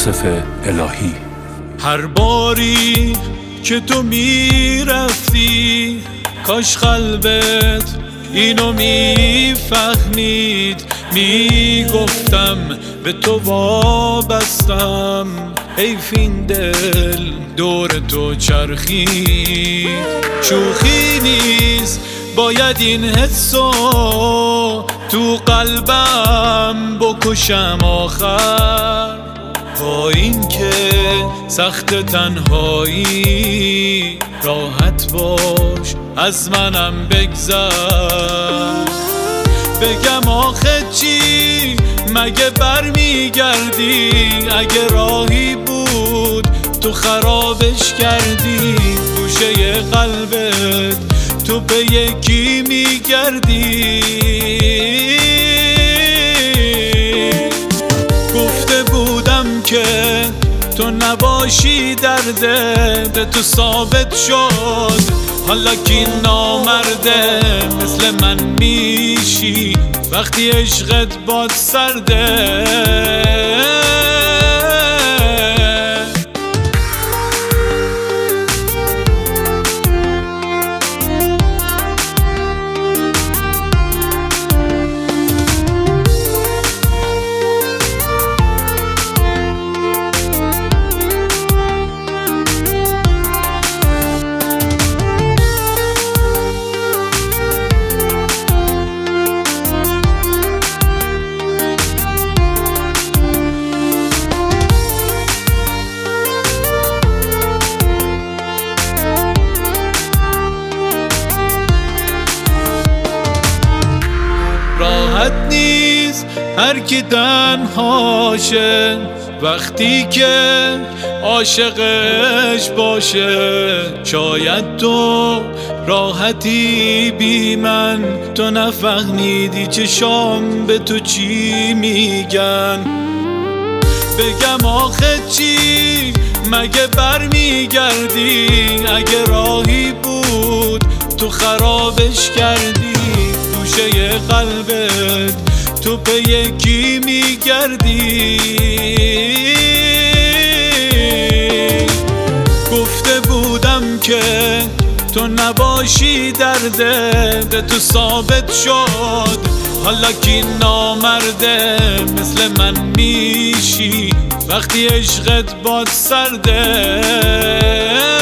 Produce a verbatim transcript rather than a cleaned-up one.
یوسف الهی. هر باری که تو میرفتی کاش قلبت اینو میفهمید، میگفتم به تو وابستم، حیف این دل دور تو چرخید. شوخی نیست باید این حسو تو قلبم بکشم آخر، با این که سخت تنهایی راحت باش از منم بگذر. بگم آخه چی مگه برمیگردی؟ اگه راهی بود تو خرابش کردی، گوشه قلبت تو به یکی میگردی. گفته بودم که تو نباشی درده تو ثابت شد، حالا کی نامرده مثل من میشی وقتی عشقت باد سرده. راحت نیست هر کی تنهاشه وقتی که عاشقش باشه. شاید تو راحتی بی من، تو نفهمیدی چشام به تو چی میگن. بگم آخه چی مگه برمیگردی؟ اگه راهی بود تو خرابش کردی، گوشه قلبت تو به یکی میگردی. گفته بودم که تو نباشی درده تو ثابت شد، حالا کی نامرده مثل من میشی وقتی عشقت باد سرده.